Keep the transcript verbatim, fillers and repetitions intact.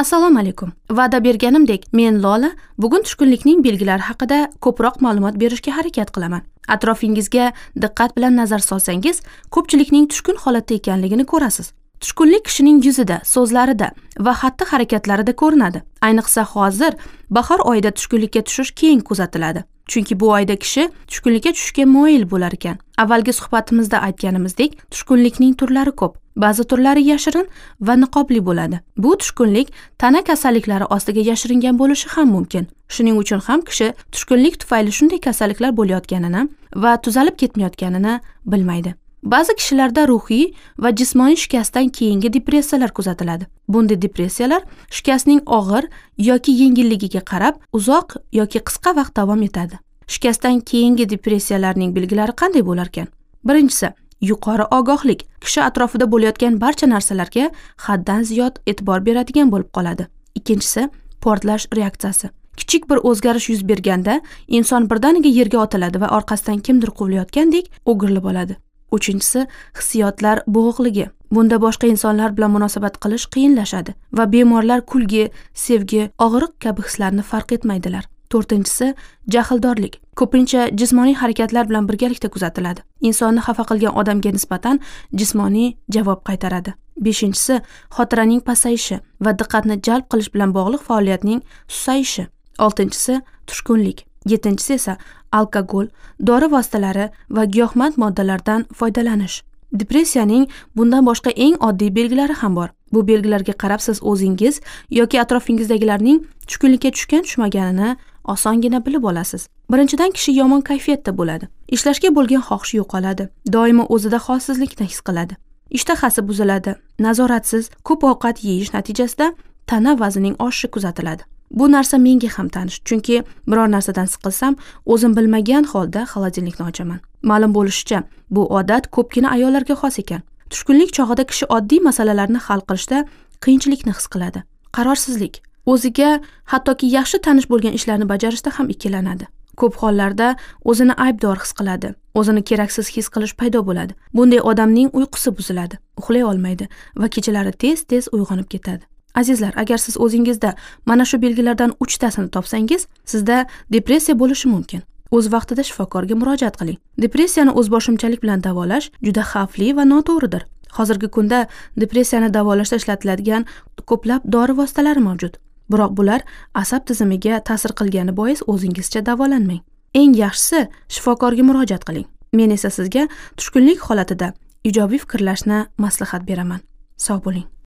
Assalomu alaykum. Va'da berganimdek, men Lola bugun tushkunlikning belgilari haqida ko'proq ma'lumot berishga harakat qilaman. Atrofingizga diqqat bilan nazar solsangiz, ko'pchilikning tushkun holatda ekanligini ko'rasiz. Tushkunlik kishining yuzida, so'zlarida va xatti-harakatlarida ko'rinadi. Ayniqsa hozir bahor oyida tushkunlikka tushish keng kuzatiladi. Chunki bu oyda kishi tushkunlikka tushishga moyil bo'lar ekan. Avvalgi suhbatimizda aytganimizdek, tushkunlikning turlari ko'p. Ba'zi turlari yashirin va niqobli bo'ladi. Bu tushkunlik tana kasalliklari ostiga yashiringan bo'lishi ham mumkin. Shuning uchun ham kishi tushkunlik tufayli shunday kasalliklar bo'layotganini va tuzalib ketmayotganini bilmaydi. Ba'zi kishilarda ruhiy va jismoniy shikastdan keyingi depressiyalar kuzatiladi. Bunday depressiyalar shikastning og'ir yoki yengilligiga qarab uzoq yoki qisqa vaqt davom etadi. Shikastdan keyingi depressiyalarning belgilari qanday bo'lar ekan? Birinchisi, yuqori ogohlik. Kishi atrofida bo'layotgan barcha narsalarga haddan ziyod e'tibor beradigan bo'lib qoladi. Ikkinchisi, portlash reaksiyasi. Kichik bir o'zgarish yuz berganda inson birdaniga yerga otiladi va orqasidan kimdir quvlayotgandek o'girilib oladi. Uchinchisi, hissiyotlar bo'g'iqligi. Bunda boshqa insonlar bilan munosabat qilish qiyinlashadi va bemorlar kulgi, sevgi, og'riq kabi hislarni farq etmaydilar. To'rtinchisi, jahldorlik. Ko'pincha jismoniy harakatlar bilan birgalikda kuzatiladi. Insonni xafa qilgan odamga nisbatan jismoniy javob qaytaradi. Beshinchisi, xotiraning pasayishi va diqqatni jalb qilish bilan bog'liq faoliyatning susayishi. Oltinchisi, tushkunlik. Yettinchisi esa alkogol, dori vositalari va giyohvand moddalardan foydalanish. Depressiyaning bundan boshqa eng oddiy belgilari ham bor. Bu belgilarga qarab siz o'zingiz yoki atrofingizdagilarning tushkunlikka tushgan tushmaganini osongina bilib olasiz. Birinchidan, kishi yomon kayfiyatda bo'ladi. Ishlashga bo'lgan xohish yo'qoladi. Doimo o'zida holsizlikni his qiladi. Ishtahasi buziladi. Nazoratsiz ko'p ovqat yeyish natijasida tana vaznining oshishi kuzatiladi. Bu narsa menga ham tanish, chunki biror narsadan siqilsam, o'zim bilmagan holda xolodilnikni ochaman. Ma'lum bo'lishicha, bu odat ko'pgina ayollarga xos ekan. Tushkunlik chog'ida kishi oddiy masalalarni hal qilishda qiyinchilikni his qiladi. Qarorsizlik. O'ziga hattoki yaxshi tanish bo'lgan ishlarni bajarishda ham ikkilanadi. Ko'p hollarda o'zini aybdor his qiladi. O'zini keraksiz his qilish paydo bo'ladi. Bunday odamning uyqusi buziladi, uxlay olmaydi va kechalari tez-tez uyg'onib ketadi. Azizlar, agar siz o'zingizda mana shu belgilardan uchtasini topsangiz, sizda depressiya bo'lishi mumkin. O'z vaqtida shifokorga murojaat qiling. Depressiyani o'zboshimchalik bilan davolash juda xavfli va noto'g'ridir. Hozirgi kunda depressiyani davolashda ishlatiladigan ko'plab dori vositalari mavjud. Biroq bular asab tizimiga ta'sir qilgani bois o'zingizcha davolanmang. Eng yaxshisi shifokorga murojaat qiling. Men esa sizga tushkunlik holatida ijobiy fikrlashni maslahat beraman. Sog' bo'ling.